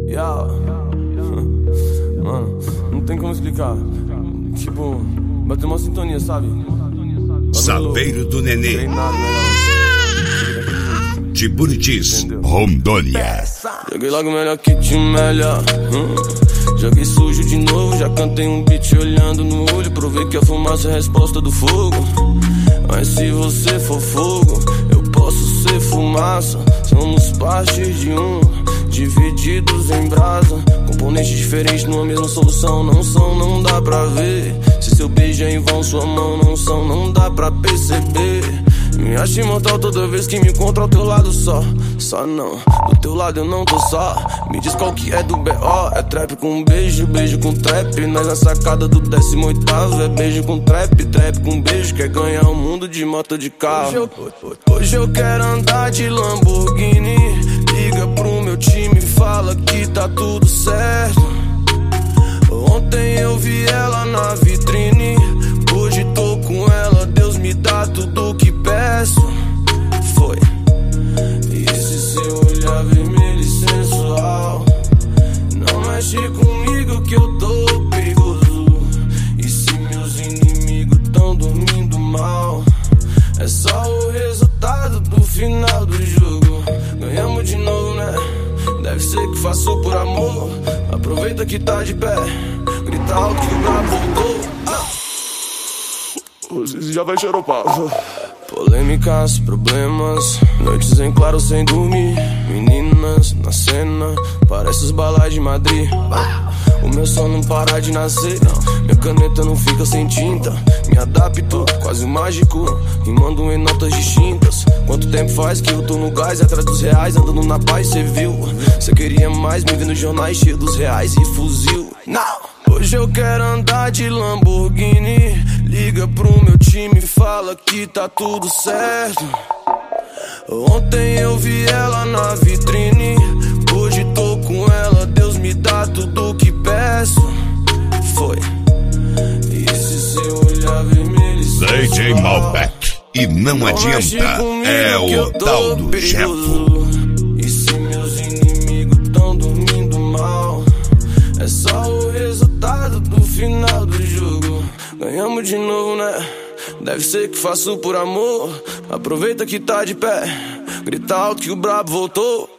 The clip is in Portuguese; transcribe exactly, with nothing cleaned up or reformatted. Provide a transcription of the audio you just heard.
Yeah. Mano, não tem como explicar. Tipo, bateu uma sintonia, sabe? Saveiro do Nenê. Treinado, né? De Buritis, Rondônia. Joguei logo melhor que te melhor. hum. Joguei sujo de novo, já cantei um beat olhando no olho. Provei que a fumaça é a resposta do fogo. Mas se você for fogo, eu posso ser fumaça. Somos parte de um, divididos em brasa. Componentes diferentes numa mesma solução. Não são, não dá pra ver. Se seu beijo é em vão, sua mão não são, não dá pra perceber. Me acho imortal toda vez que me encontro ao teu lado só. Só não, do teu lado eu não tô só. Me diz qual que é do B O. É trap com beijo, beijo com trap. Nós na sacada do décimo oitavo. É beijo com trap, trap com beijo. Quer ganhar o mundo de moto de carro. Hoje eu, hoje eu quero andar de Lamborghini. Liga pro meu time, fala que tá tudo certo. Ontem eu vi ela na vitrine, hoje tô com ela. Deus me dá tudo que peço. Foi. E esse seu olhar vermelho e sensual, não mexe comigo que eu tô perigoso. E se meus inimigos tão dormindo mal, é só o resultado do final do jogo. Ganhamos de novo, né? Deve ser que faço por amor. Aproveita que tá de pé, grita alto que o brabo voltou. ah. Você já vai xeropar. Polêmicas, problemas, noites em claro sem dormir. Meninas na cena, parece os balais de Madrid. O meu som não para de nascer, minha caneta não fica sem tinta. Me adapto, quase mágico, rimando em notas distintas. Quanto tempo faz que eu tô no gás, atrás dos reais, andando na paz, cê viu? Cê queria mais, me vendo nos jornais cheio dos reais e fuzil. Não! Hoje eu quero andar de Lamborghini. Liga pro meu time, fala que tá tudo certo. Ontem eu vi ela na vitrine, hoje tô com ela. Deus me dá tudo que peço. Foi. E esse seu olhar vermelho e D J Malbec. E não, não adianta, é o tal do Jefo. E se meus inimigos tão dormindo mal, é só o resultado do final do jogo. Ganhamos de novo, né? Deve ser que faço por amor. Aproveita que tá de pé, grita alto que o brabo voltou.